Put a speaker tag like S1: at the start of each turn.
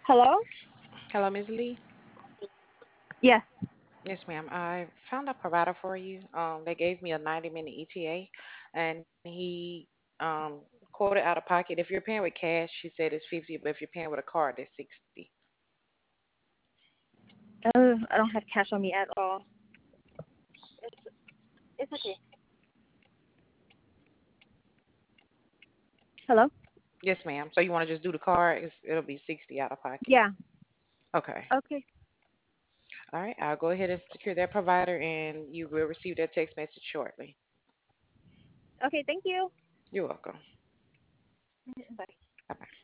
S1: Hello?
S2: Hello, Ms. Lee.
S1: Yes.
S2: Yes, ma'am. I found a provider for you. They gave me a 90-minute ETA, and he quoted out of pocket. If you're paying with cash, she said it's 50, but if you're paying with a card, it's 60.
S1: I don't have cash on me at all. It's okay. Hello?
S2: Yes, ma'am. So you want to just do the card? It'll be 60 out of pocket.
S1: Yeah.
S2: Okay.
S1: Okay.
S2: All right. I'll go ahead and secure that provider, and you will receive that text message shortly.
S1: Okay, thank you.
S2: You're welcome.
S1: Bye.
S2: Bye bye.